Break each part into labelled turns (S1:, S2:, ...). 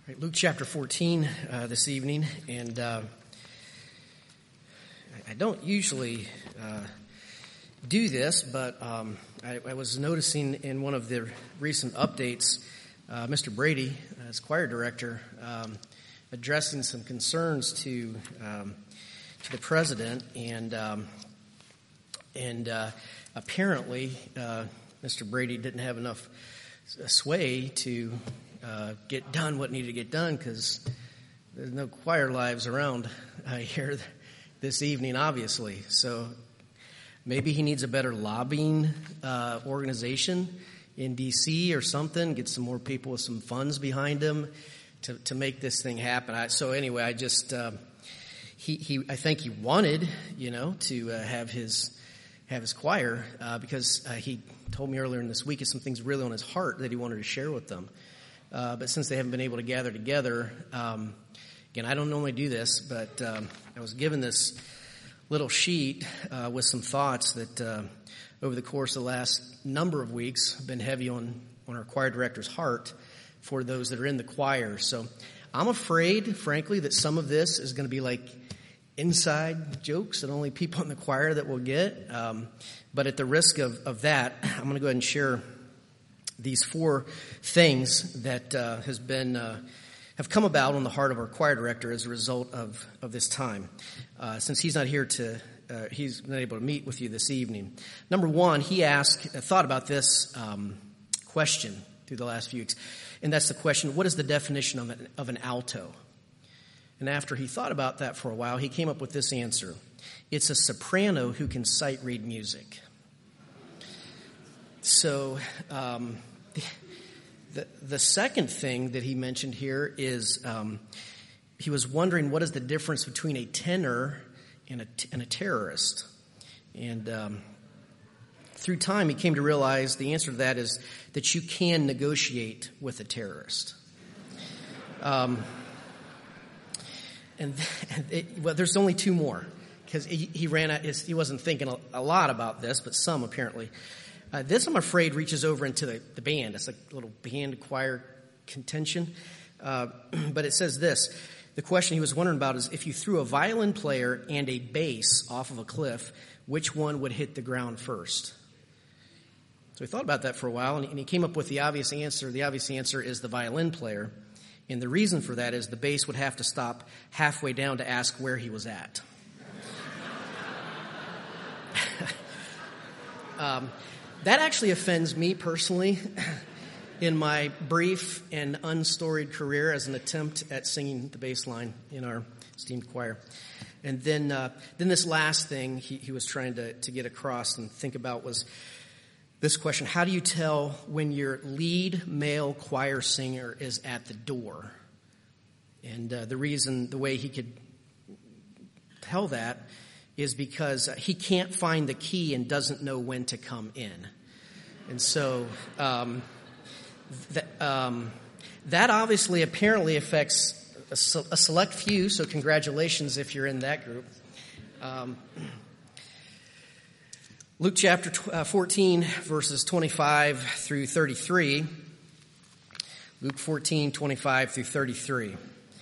S1: Right, Luke chapter 14 this evening, and I don't usually do this, but I was noticing in one of the recent updates, Mr. Brady, as choir director, addressing some concerns to the president, and apparently Mr. Brady didn't have enough sway to get done what needed to get done, because there's no choir lives around here this evening, obviously. So maybe he needs a better lobbying organization in D.C. or something, get some more people with some funds behind him to make this thing happen. So anyway, I just I think he wanted, to have his choir because he told me earlier in this week some things really on his heart that he wanted to share with them. But since they haven't been able to gather together, again, I don't normally do this, but I was given this little sheet with some thoughts that over the course of the last number of weeks have been heavy on our choir director's heart for those that are in the choir. So I'm afraid, frankly, that some of this is going to be like inside jokes that only people in the choir that will get. But at the risk of that, I'm going to go ahead and share these four things that have come about on the heart of our choir director as a result of this time. Since he's not here he's not able to meet with you this evening. Number one, he thought about this question through the last few weeks, and that's the question: what is the definition of an alto? And after he thought about that for a while, he came up with this answer: it's a soprano who can sight read music. So the second thing that he mentioned here is he was wondering what is the difference between a tenor and a terrorist. And through time, he came to realize the answer to that is that you can negotiate with a terrorist. There's only two more, because he ran out. He wasn't thinking a lot about this, but some apparently. This, I'm afraid, reaches over into the band. It's like a little band choir contention. But it says this: the question he was wondering about is, if you threw a violin player and a bass off of a cliff, which one would hit the ground first? So he thought about that for a while, and he came up with the obvious answer. The obvious answer is the violin player. And the reason for that is the bass would have to stop halfway down to ask where he was at. That actually offends me personally in my brief and unstoried career as an attempt at singing the bass line in our esteemed choir. And then this last thing he was trying to get across and think about was this question: how do you tell when your lead male choir singer is at the door? And the way he could tell that is because he can't find the key and doesn't know when to come in. And so that obviously apparently affects a select few, so congratulations if you're in that group. Luke chapter 14, verses 25 through 33. Luke 14, 25 through 33.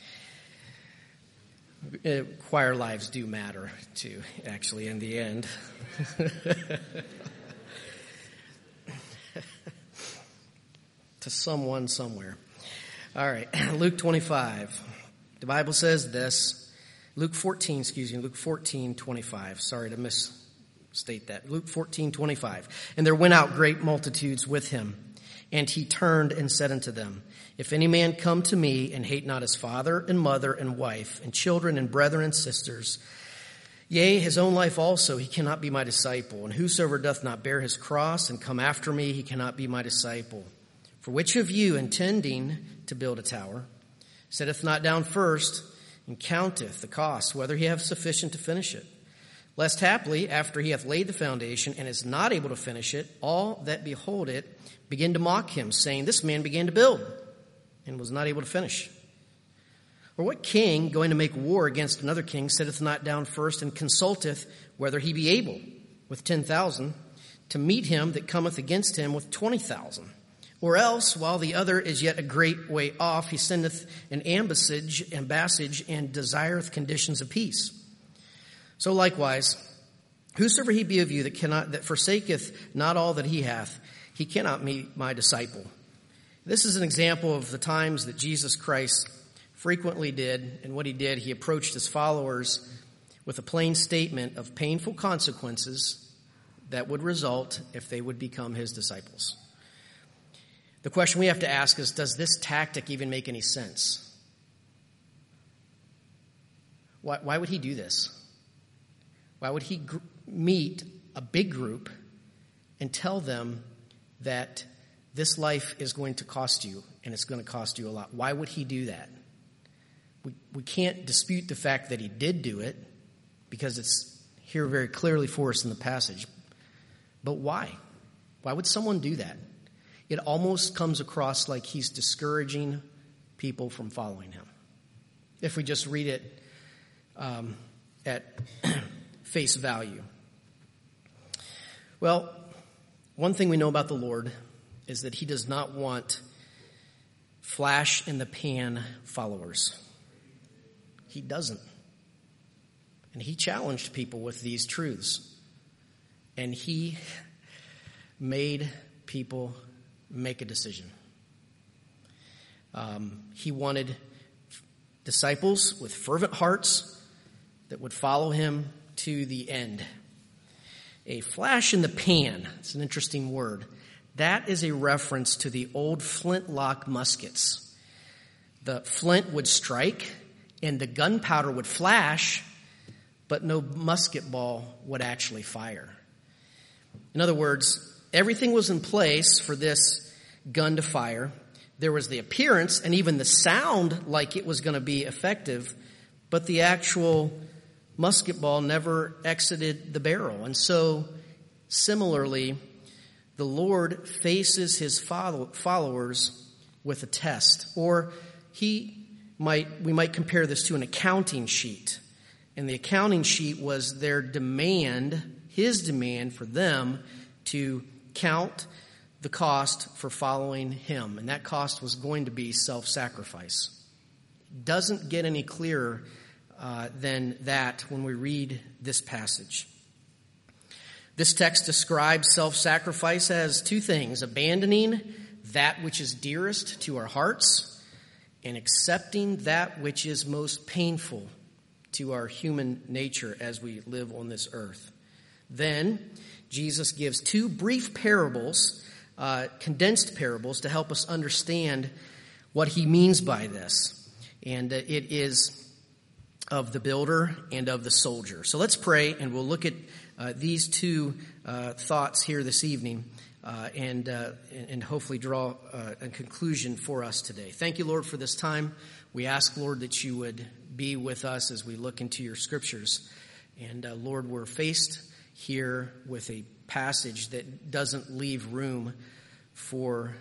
S1: Choir lives do matter, too, actually, in the end. To someone somewhere. All right, Luke 25. The Bible says this. Luke 14, 25. Sorry to misstate that. Luke 14, 25. And there went out great multitudes with him. And he turned and said unto them, if any man come to me and hate not his father and mother and wife and children and brethren and sisters, yea, his own life also, he cannot be my disciple. And whosoever doth not bear his cross and come after me, he cannot be my disciple. For which of you, intending to build a tower, setteth not down first and counteth the cost, whether he have sufficient to finish it? Lest haply, after he hath laid the foundation and is not able to finish it, all that behold it begin to mock him, saying, this man began to build and was not able to finish. Or what king, going to make war against another king, sitteth not down first and consulteth whether he be able with 10,000 to meet him that cometh against him with 20,000? Or else, while the other is yet a great way off, he sendeth an ambassage, and desireth conditions of peace. So likewise, whosoever he be of you that forsaketh not all that he hath, he cannot be my disciple. This is an example of the times that Jesus Christ frequently did, and what he did, he approached his followers with a plain statement of painful consequences that would result if they would become his disciples. The question we have to ask is, does this tactic even make any sense? Why would he do this? Why would he meet a big group and tell them that this life is going to cost you and it's going to cost you a lot? Why would he do that? We can't dispute the fact that he did do it because it's here very clearly for us in the passage. But why? Why would someone do that? It almost comes across like he's discouraging people from following him. If we just read it at face value. Well, one thing we know about the Lord is that he does not want flash-in-the-pan followers. He doesn't. And he challenged people with these truths. And he made people make a decision. He wanted disciples with fervent hearts that would follow him to the end. A flash in the pan, it's an interesting word. That is a reference to the old flintlock muskets. The flint would strike and the gunpowder would flash, but no musket ball would actually fire. In other words, everything was in place for this gun to fire. There was the appearance and even the sound like it was going to be effective, but the actual musket ball never exited the barrel. And so, similarly, the Lord faces his followers with a test. Or we might compare this to an accounting sheet. And the accounting sheet was their demand, his demand for them to count the cost for following him. And that cost was going to be self-sacrifice. It doesn't get any clearer than that when we read this passage. This text describes self-sacrifice as two things: abandoning that which is dearest to our hearts and accepting that which is most painful to our human nature as we live on this earth. Then Jesus gives two brief parables, condensed parables, to help us understand what he means by this. And it is of the builder and of the soldier. So let's pray, and we'll look at these two thoughts here this evening and hopefully draw a conclusion for us today. Thank you, Lord, for this time. We ask, Lord, that you would be with us as we look into your scriptures. And Lord, we're faced here with a passage that doesn't leave room for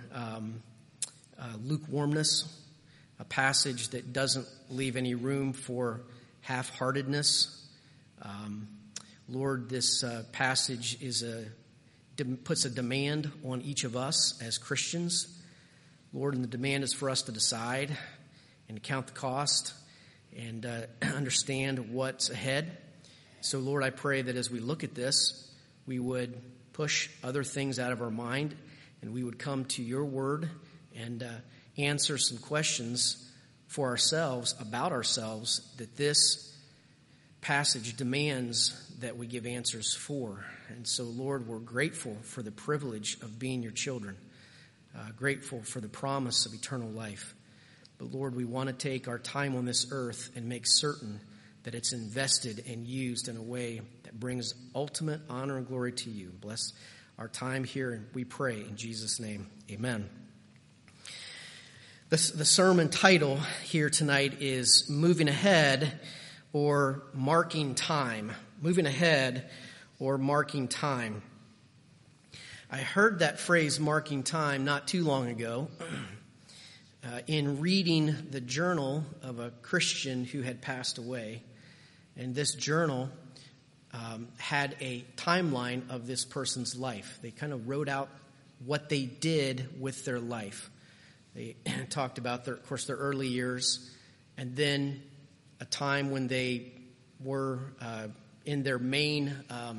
S1: lukewarmness, a passage that doesn't leave any room for half-heartedness. Lord, this passage puts a demand on each of us as Christians. Lord, and the demand is for us to decide and to count the cost and understand what's ahead. So, Lord, I pray that as we look at this, we would push other things out of our mind and we would come to your word and answer some questions for ourselves, about ourselves, that this passage demands that we give answers for. And so, Lord, we're grateful for the privilege of being your children, grateful for the promise of eternal life. But, Lord, we want to take our time on this earth and make certain that it's invested and used in a way that brings ultimate honor and glory to you. Bless our time here, and we pray in Jesus' name. Amen. The sermon title here tonight is Moving Ahead or Marking Time. Moving ahead or marking time. I heard that phrase, marking time, not too long ago in reading the journal of a Christian who had passed away. And this journal had a timeline of this person's life. They kind of wrote out what they did with their life. They talked about, their early years, and then a time when they were in their main,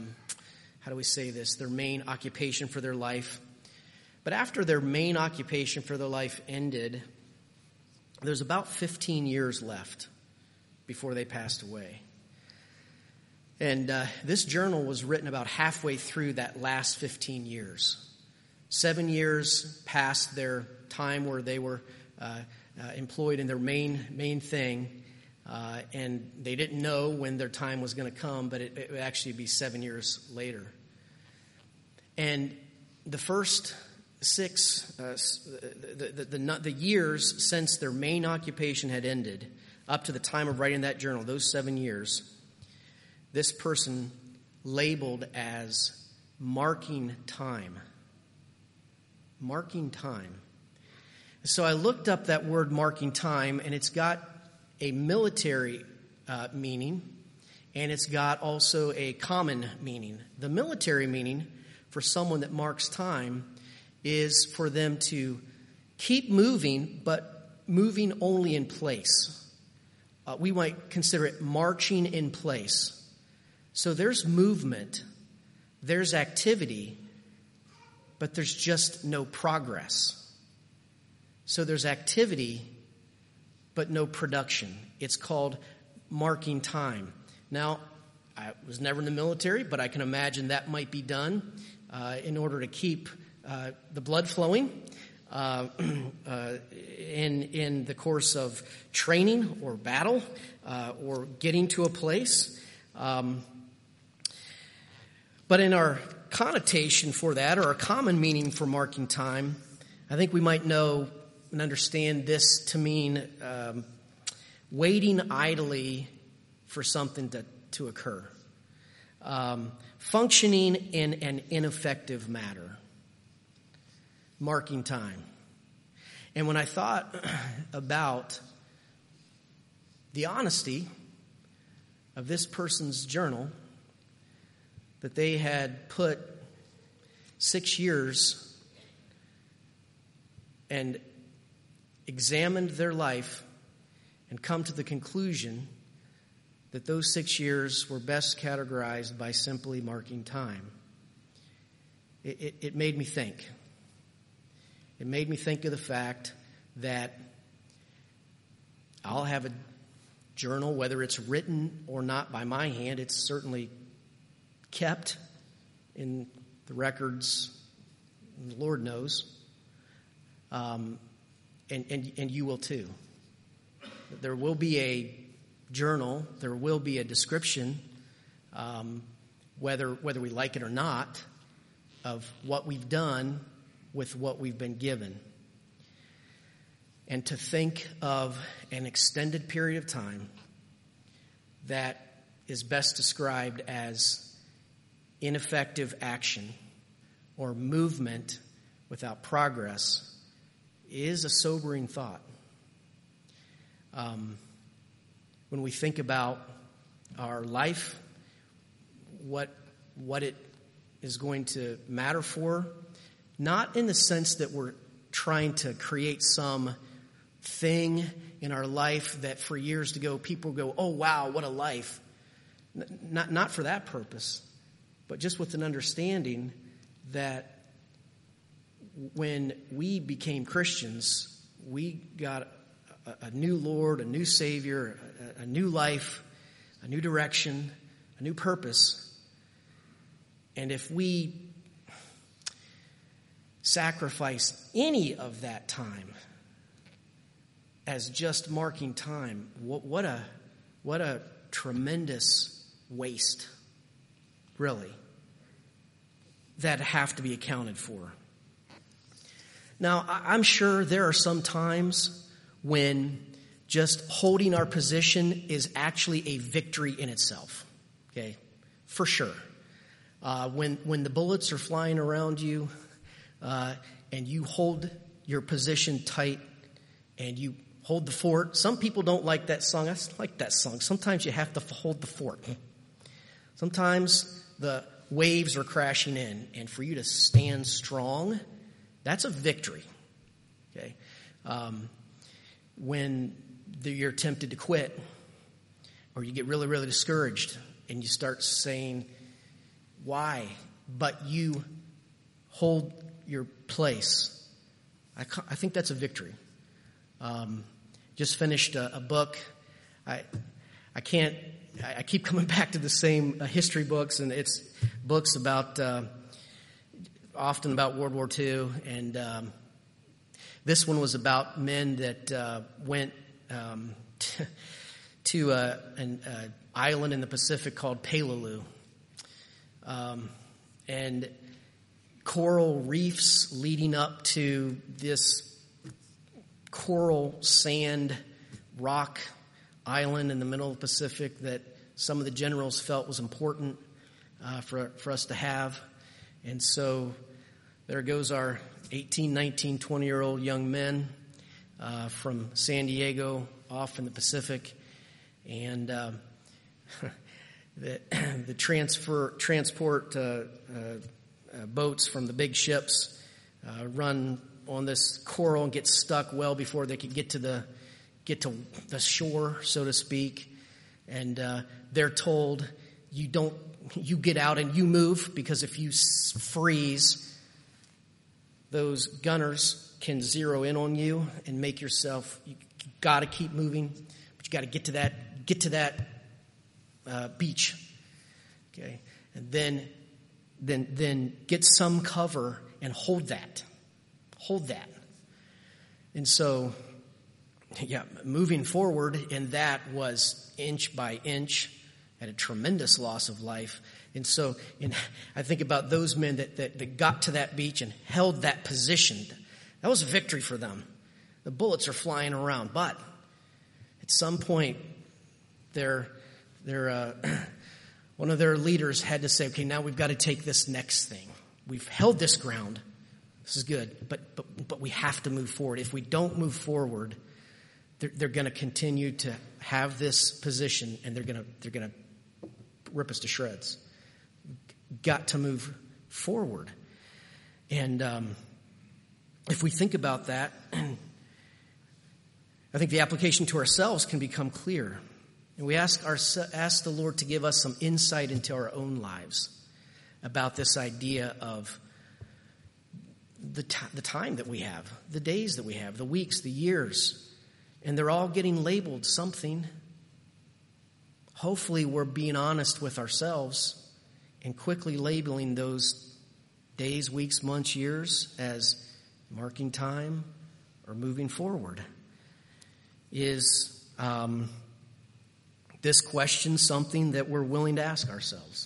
S1: their main occupation for their life. But after their main occupation for their life ended, there's about 15 years left before they passed away. And this journal was written about halfway through that last 15 years. 7 years past their time where they were employed in their main thing, and they didn't know when their time was going to come, but it would actually be 7 years later. And the first 6, the years since their main occupation had ended, up to the time of writing that journal, those 7 years, this person labeled as marking time. Marking time. So I looked up that word marking time, and it's got a military meaning, and it's got also a common meaning. The military meaning for someone that marks time is for them to keep moving, but moving only in place. We might consider it marching in place. So there's movement, there's activity, but there's just no progress. So there's activity, but no production. It's called marking time. Now, I was never in the military, but I can imagine that might be done in order to keep the blood flowing in the course of training or battle or getting to a place. But in our connotation for that, or a common meaning for marking time, I think we might know and understand this to mean waiting idly for something to occur. Functioning in an ineffective manner. Marking time. And when I thought about the honesty of this person's journal, that they had put 6 years and examined their life and come to the conclusion that those 6 years were best categorized by simply marking time. It made me think. It made me think of the fact that I'll have a journal, whether it's written or not by my hand, it's certainly kept in the records, the Lord knows, and you will too. There will be a journal, there will be a description, whether we like it or not, of what we've done with what we've been given. And to think of an extended period of time that is best described as ineffective action or movement without progress is a sobering thought. When we think about our life, what it is going to matter for, not in the sense that we're trying to create some thing in our life that for years to go people go, oh wow, what a life. Not for that purpose, but just with an understanding that when we became Christians, we got a new Lord, a new Savior, a new life, a new direction, a new purpose. And if we sacrifice any of that time as just marking time, what a tremendous waste, really, that have to be accounted for. Now, I'm sure there are some times when just holding our position is actually a victory in itself, okay, for sure. When the bullets are flying around you and you hold your position tight and you hold the fort. Some people don't like that song. I like that song. Sometimes you have to hold the fort. Sometimes the waves are crashing in, and for you to stand strong That's a victory. Okay, when you're tempted to quit, or you get really, really discouraged, and you start saying, "Why?" But you hold your place. I think that's a victory. Just finished a book. I keep coming back to the same history books, and it's books about often about World War II, and this one was about men that went to an island in the Pacific called Peleliu, and coral reefs leading up to this coral sand rock island in the middle of the Pacific that some of the generals felt was important for us to have. And so there goes our 18, 19, 20-year-old young men from San Diego off in the Pacific. And the transport boats from the big ships run on this coral and get stuck well before they could get to the shore, so to speak. And they're told, you get out and you move, because if you freeze, those gunners can zero in on you and make you got to keep moving, but you got to get to that beach. Okay. And then get some cover and hold that. And so, moving forward in that was inch by inch at a tremendous loss of life. And so I think about those men that got to that beach and held that position. That was a victory for them. The bullets are flying around, but at some point, one of their leaders had to say, okay, now we've got to take this next thing. We've held this ground. This is good, but we have to move forward. If we don't move forward, they're going to continue to have this position, and they're going to rip us to shreds. Got to move forward. And if we think about that, I think the application to ourselves can become clear. And we ask the Lord to give us some insight into our own lives about this idea of the time that we have, the days that we have, the weeks, the years, and they're all getting labeled something. Hopefully we're being honest with ourselves and quickly labeling those days, weeks, months, years as marking time or moving forward. Is this question something that we're willing to ask ourselves?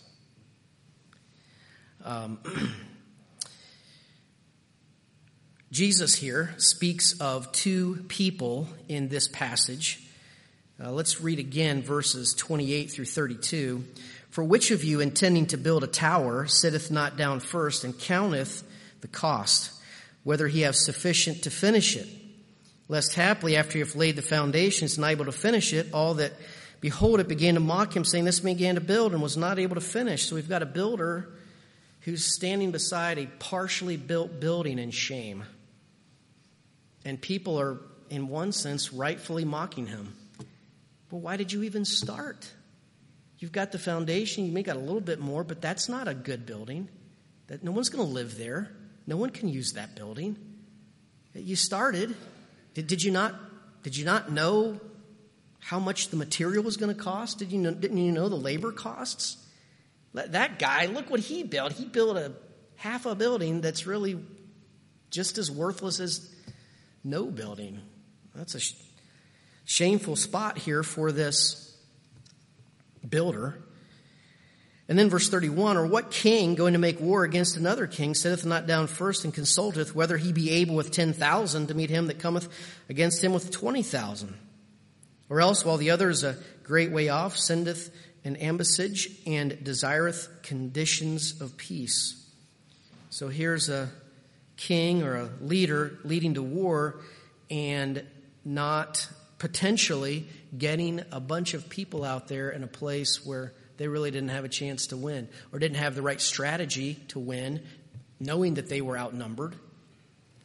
S1: Jesus here speaks of two people in this passage. Let's read again verses 28 through 32. For which of you, intending to build a tower, sitteth not down first and counteth the cost, whether he have sufficient to finish it? Lest haply, after he hath laid the foundations and able to finish it, all that behold it began to mock him, saying, this man began to build and was not able to finish. So we've got a builder who's standing beside a partially built building in shame. And people are, in one sense, rightfully mocking him. Well, why did you even start? You've got the foundation, you may got a little bit more, but that's not a good building. That no one's going to live there. No one can use that building. You started. Did you not know how much the material was going to cost? Didn't you know the labor costs? That guy, look what he built. He built half a building that's really just as worthless as no building. That's a shameful spot here for this builder. And then verse 31, or what king going to make war against another king sitteth not down first and consulteth whether he be able with 10,000 to meet him that cometh against him with 20,000? Or else, while the other is a great way off, sendeth an ambassage and desireth conditions of peace. So here's a king or a leader leading to war and not potentially getting a bunch of people out there in a place where they really didn't have a chance to win or didn't have the right strategy to win, knowing that they were outnumbered.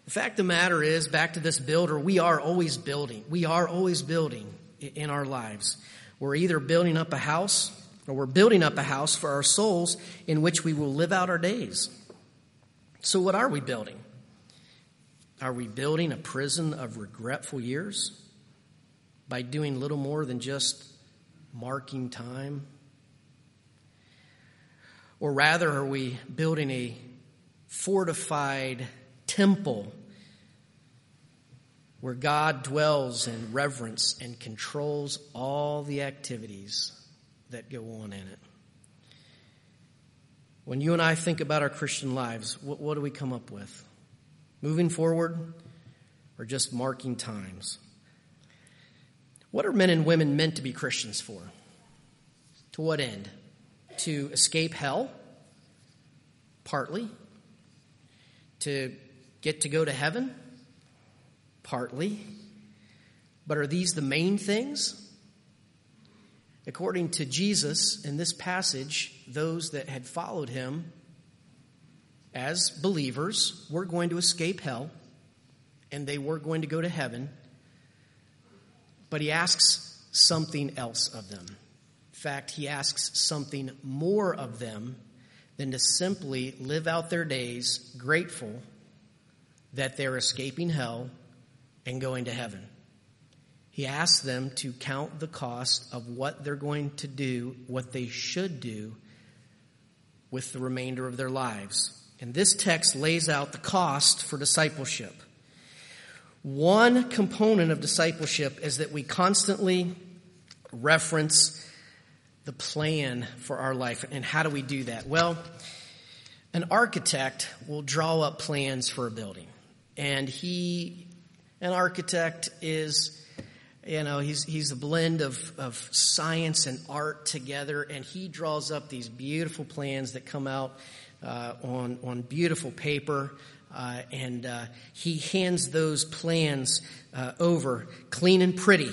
S1: The fact of the matter is, back to this builder, we are always building. We are always building in our lives. We're either building up a house, or we're building up a house for our souls in which we will live out our days. So what are we building? Are we building a prison of regretful years by doing little more than just marking time? Or rather, are we building a fortified temple where God dwells in reverence and controls all the activities that go on in it? When you and I think about our Christian lives, what do we come up with? Moving forward or just marking times? What are men and women meant to be Christians for? To what end? To escape hell? Partly. To get to go to heaven? Partly. But are these the main things? According to Jesus, in this passage, those that had followed him as believers were going to escape hell, and they were going to go to heaven. But he asks something else of them. In fact, he asks something more of them than to simply live out their days grateful that they're escaping hell and going to heaven. He asks them to count the cost of what they're going to do, what they should do with the remainder of their lives. And this text lays out the cost for discipleship. One component of discipleship is that we constantly reference the plan for our life. And how do we do that? Well, an architect will draw up plans for a building. And an architect is, he's a blend of science and art together. And he draws up these beautiful plans that come out on beautiful paper. And he hands those plans over, clean and pretty,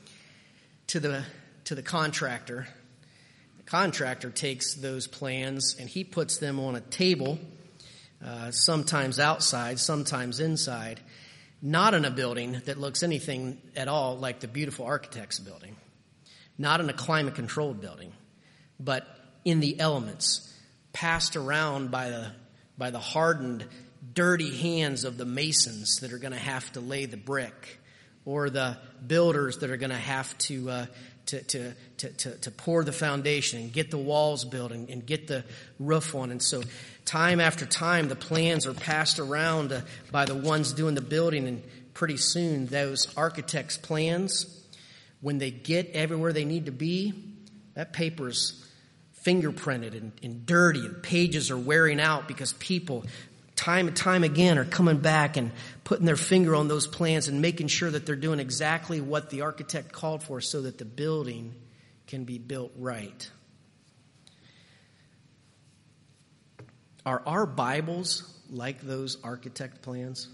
S1: to the contractor. The contractor takes those plans and he puts them on a table, sometimes outside, sometimes inside, not in a building that looks anything at all like the beautiful architect's building, not in a climate-controlled building, but in the elements, passed around by the hardened, dirty hands of the masons that are going to have to lay the brick, or the builders that are going to have to pour the foundation and get the walls built and get the roof on. And so time after time, the plans are passed around by the ones doing the building, and pretty soon those architects' plans, when they get everywhere they need to be, that paper's fingerprinted and dirty, and pages are wearing out because people time and time again are coming back and putting their finger on those plans and making sure that they're doing exactly what the architect called for so that the building can be built right. Are our Bibles like those architect plans?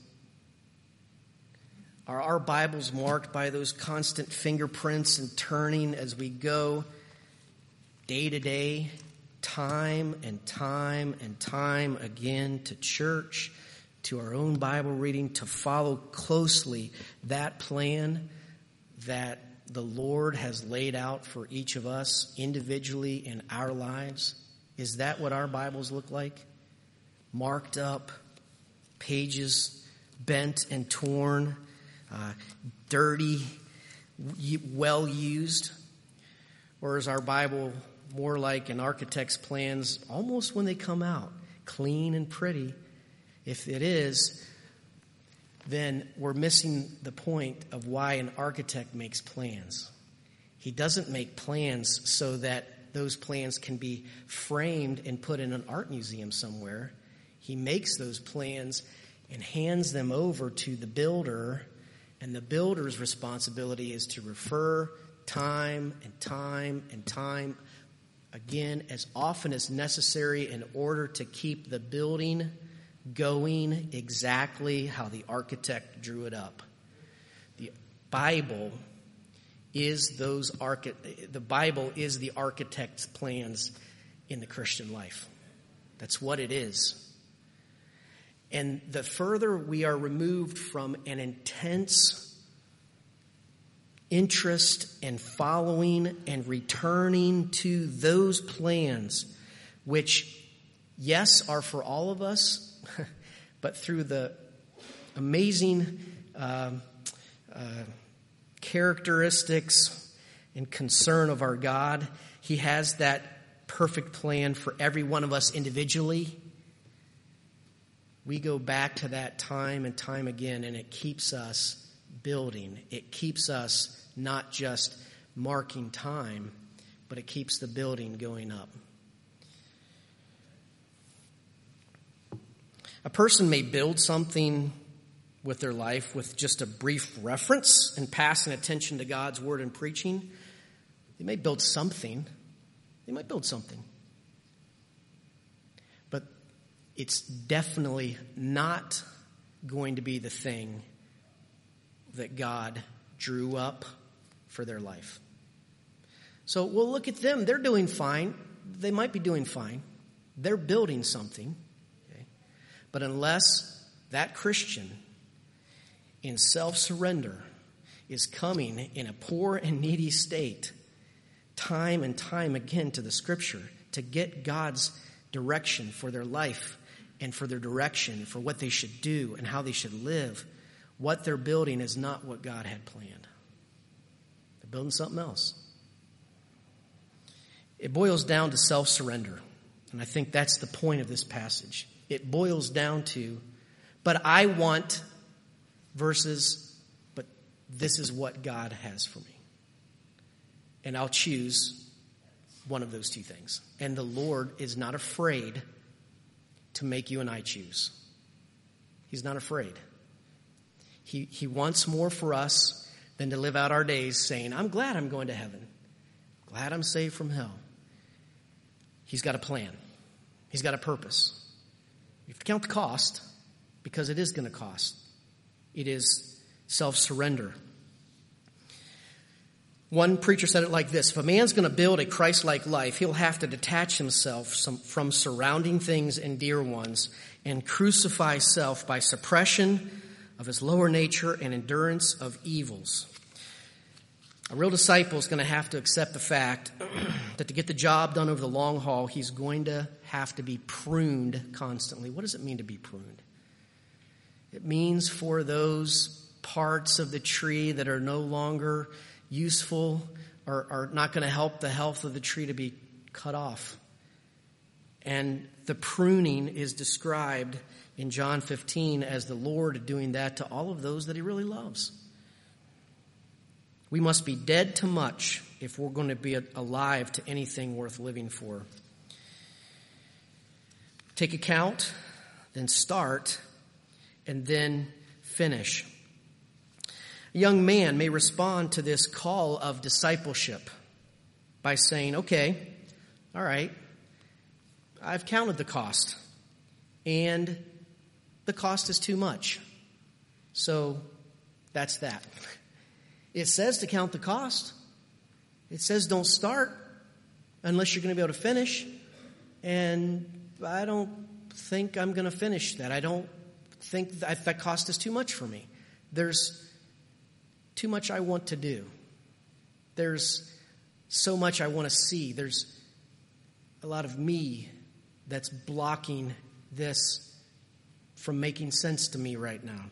S1: Are our Bibles marked by those constant fingerprints and turning as we go day to day, time and time and time again, to church, to our own Bible reading, to follow closely that plan that the Lord has laid out for each of us individually in our lives? Is that what our Bibles look like? Marked up, pages bent and torn, dirty, well used? Or is our Bible more like an architect's plans almost when they come out, clean and pretty? If it is, then we're missing the point of why an architect makes plans. He doesn't make plans so that those plans can be framed and put in an art museum somewhere. He makes those plans and hands them over to the builder, and the builder's responsibility is to refer time and time and time again, as often as necessary, in order to keep the building going exactly how the architect drew it up. The Bible is the architect's plans in the Christian life. That's what it is. And the further we are removed from an intense interest and following and returning to those plans, which, yes, are for all of us, but through the amazing characteristics and concern of our God, He has that perfect plan for every one of us individually. We go back to that time and time again, and it keeps us building. It keeps us not just marking time, but it keeps the building going up. A person may build something with their life with just a brief reference and passing attention to God's word and preaching. They may build something. They might build something. But it's definitely not going to be the thing that God drew up for their life. So we'll look at them. They're doing fine. They might be doing fine. They're building something. Okay? But unless that Christian in self-surrender is coming in a poor and needy state time and time again to the Scripture to get God's direction for their life and for their direction for what they should do and how they should live, what they're building is not what God had planned. They're building something else. It boils down to self-surrender. And I think that's the point of this passage. It boils down to, but I want versus, but this is what God has for me. And I'll choose one of those two things. And the Lord is not afraid to make you and I choose. He's not afraid. He wants more for us than to live out our days saying, I'm glad I'm going to heaven. Glad I'm saved from hell. He's got a plan. He's got a purpose. You have to count the cost because it is going to cost. It is self-surrender. One preacher said it like this: if a man's going to build a Christ-like life, he'll have to detach himself from surrounding things and dear ones and crucify self by suppression of his lower nature and endurance of evils. A real disciple is going to have to accept the fact that to get the job done over the long haul, he's going to have to be pruned constantly. What does it mean to be pruned? It means for those parts of the tree that are no longer useful or are not going to help the health of the tree to be cut off. And the pruning is described in John 15 as the Lord doing that to all of those that he really loves. We must be dead to much if we're going to be alive to anything worth living for. Take account, then start, and then finish. A young man may respond to this call of discipleship by saying, okay, all right, I've counted the cost, and the cost is too much. So that's that. It says to count the cost. It says don't start unless you're going to be able to finish. And I don't think I'm going to finish that. I don't think that cost is too much for me. There's too much I want to do. There's so much I want to see. There's a lot of me that's blocking this from making sense to me right now.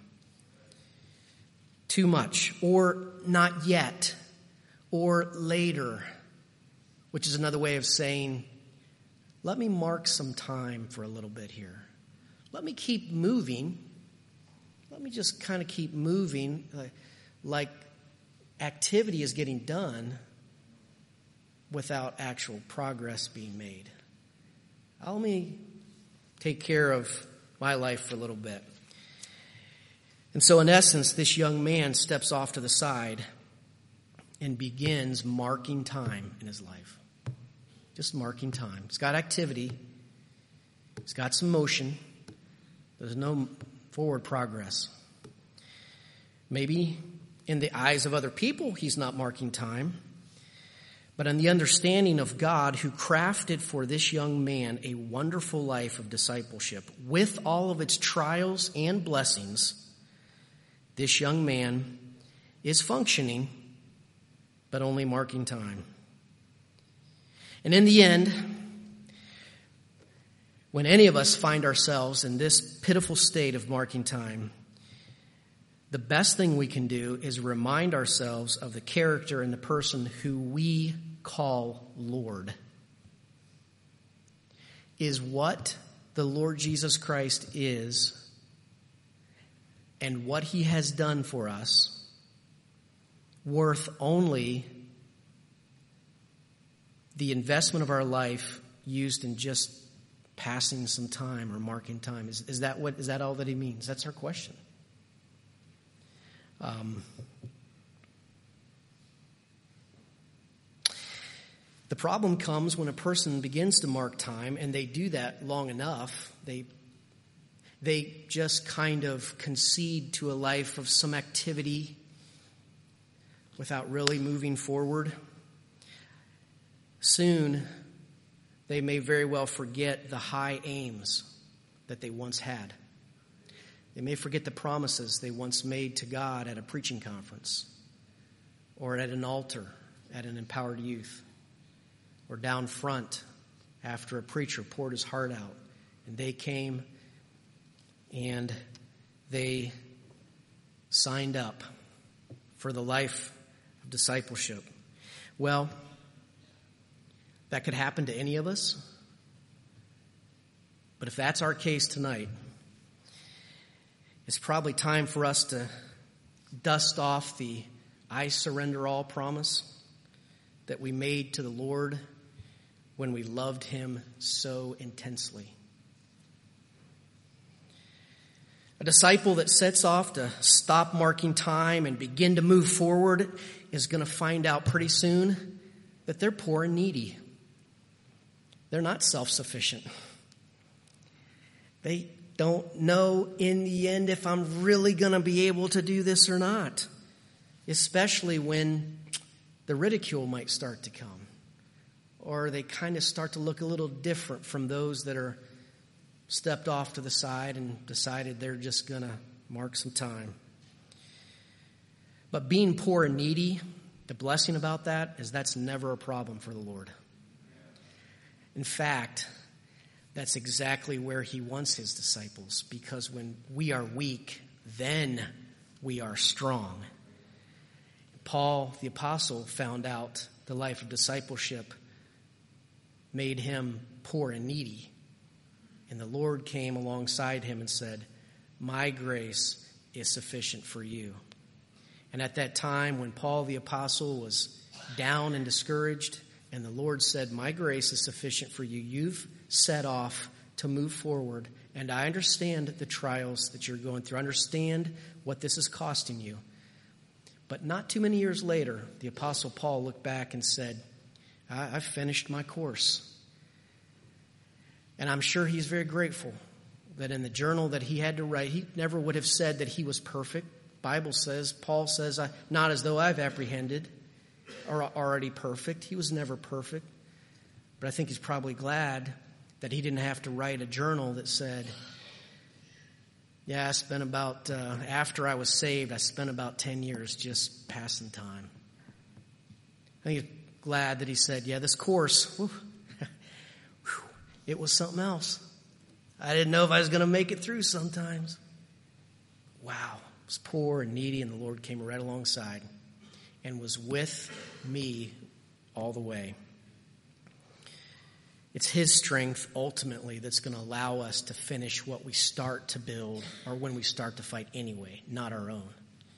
S1: Too much, or not yet, or later, which is another way of saying, let me mark some time for a little bit here. Let me keep moving. Let me just kind of keep moving like activity is getting done without actual progress being made. Let me take care of my life for a little bit. And so in essence, this young man steps off to the side and begins marking time in his life. Just marking time. He's got activity. He's got some motion. There's no forward progress. Maybe in the eyes of other people, he's not marking time. but on the understanding of God who crafted for this young man a wonderful life of discipleship. With all of its trials and blessings, this young man is functioning, but only marking time. And in the end, when any of us find ourselves in this pitiful state of marking time, the best thing we can do is remind ourselves of the character and the person who we call Lord. Is what the Lord Jesus Christ is and what he has done for us worth only the investment of our life used in just passing some time or marking time? Is that all that he means? That's our question. The problem comes when a person begins to mark time, and they do that long enough. They just kind of concede to a life of some activity without really moving forward. Soon, they may very well forget the high aims that they once had. They may forget the promises they once made to God at a preaching conference, or at an altar at an empowered youth, or down front after a preacher poured his heart out, and they came and they signed up for the life of discipleship. Well, that could happen to any of us. But if that's our case tonight, it's probably time for us to dust off the "I surrender all" promise that we made to the Lord when we loved him so intensely. A disciple that sets off to stop marking time and begin to move forward is going to find out pretty soon that they're poor and needy. They're not self-sufficient. They don't know in the end if I'm really going to be able to do this or not, especially when the ridicule might start to come, or they kind of start to look a little different from those that are stepped off to the side and decided they're just going to mark some time. But being poor and needy, the blessing about that is that's never a problem for the Lord. In fact, that's exactly where he wants his disciples, because when we are weak, then we are strong. Paul, the apostle, found out the life of discipleship made him poor and needy. And the Lord came alongside him and said, "My grace is sufficient for you." And at that time, when Paul, the apostle, was down and discouraged, and the Lord said, "My grace is sufficient for you," you've set off to move forward. And I understand the trials that you're going through. I understand what this is costing you. But not too many years later, the Apostle Paul looked back and said, I've finished my course. And I'm sure he's very grateful that in the journal that he had to write, he never would have said that he was perfect. Bible says, Paul says, not as though I've apprehended or already perfect. He was never perfect. But I think he's probably glad that he didn't have to write a journal that said, I spent about, after I was saved, I spent about 10 years just passing time. I think he's glad that he said, this course, it was something else. I didn't know if I was going to make it through sometimes. Wow, I was poor and needy, and the Lord came right alongside and was with me all the way. It's his strength, ultimately, that's going to allow us to finish what we start to build, or when we start to fight anyway, not our own.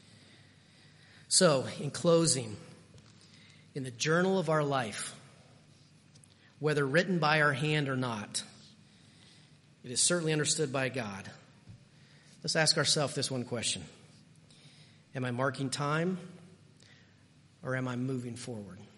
S1: So, in closing, in the journal of our life, whether written by our hand or not, it is certainly understood by God. Let's ask ourselves this one question. Am I marking time, or am I moving forward?